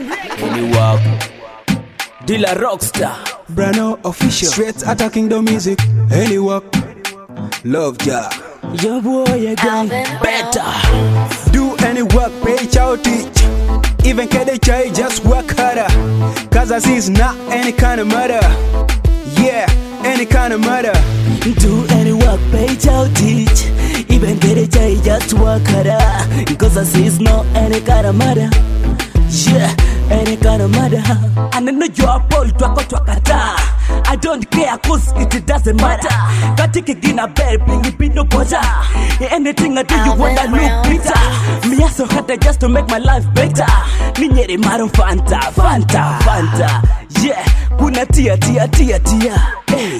Any walk, Dilla Rockstar, Brano official, straight attacking the music. Any walk, love ya. Your boy again, better. Do any work, pay chow teach. Even KDJ just work harder. Cause as is not any kind of murder. Yeah, any kind of murder. Do any work, pay chow teach. Even KDJ just work harder. Cause as is not any kind of murder. Yeah, any kind of murder. And I know you're Paul Twakata. I don't care cause it doesn't matter. Katika gina baby, be no bother. Anything I do you wanna look better. Me so hard just to make my life better. Ninyeri maro Fanta. Yeah, kuna tia. Hey,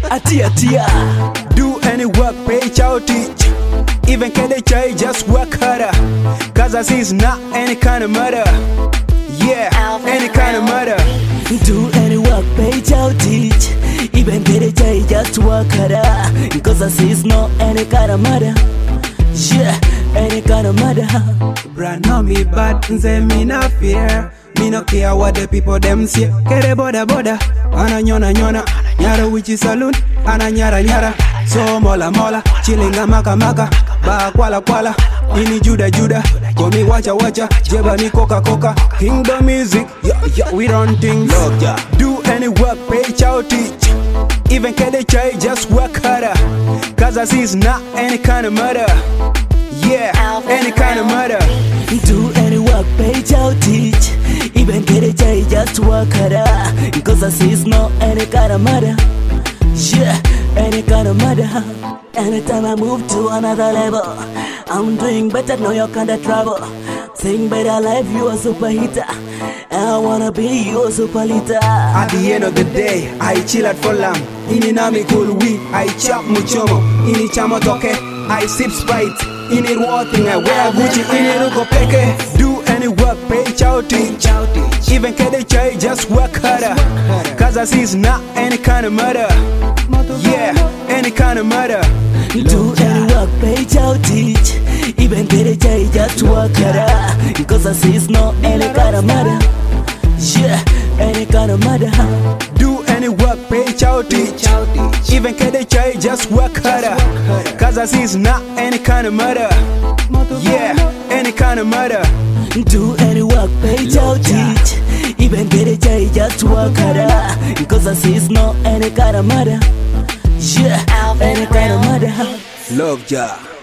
tia. Do any work, pay chow teach. Even KDJ just work harder. Cause as is not any kind of murder. Yeah, any kind of murder. Do any work, pay chow teach. Even KDJ just work harder. Cause I see it's not any kind of murder. Yeah, any kind of murder. Brano me bad, nze me no fear. Me no care what the people them say. Kere boda. Ana nyona. Nyara wichi saloon. Ana nyara. So mola. Chilinga maka. Ba kwala. Ini juda. Komi wacha. Jeba ni coca. Kingdom music. Yeah, we run things. Love ya. Do any work, pay chow teach. Even KDJ just work harder. Cause as is not any kind of murder. Yeah, any kind of murder. Do any work, pay chow teach. Even KDJ just work harder. Cause I see it's not any kind of murder. Yeah, any kind of murder. Anytime I move to another level, I'm doing better, know your kind of trouble. Sing better life, you a super hitter. I wanna be your super leader. At the end of the day, I chill at for lamb. Ini nami cool weed, I chop muchomo. Ini chamo toke, I sip Sprite. Ini walking, I wear Gucci, ini ruko peke. Do any work, pay chow teach. Even KDJ just work harder. Cause as is not any kind of murder. Yeah, any kind of murder. Do any work, pay chow teach. Even KDJ just work harder. Cause I see it's not any kind of murder. Yeah, any kind of murder. Do any work, pay chow teach. Even KDJ just work harder. Cause as is not any kind of murder. Yeah, any kind of murder. Do any work, pay chow teach. Even KDJ just work harder. Cause I see it's not any kind of murder. Yeah, any kind of murder. Love ya.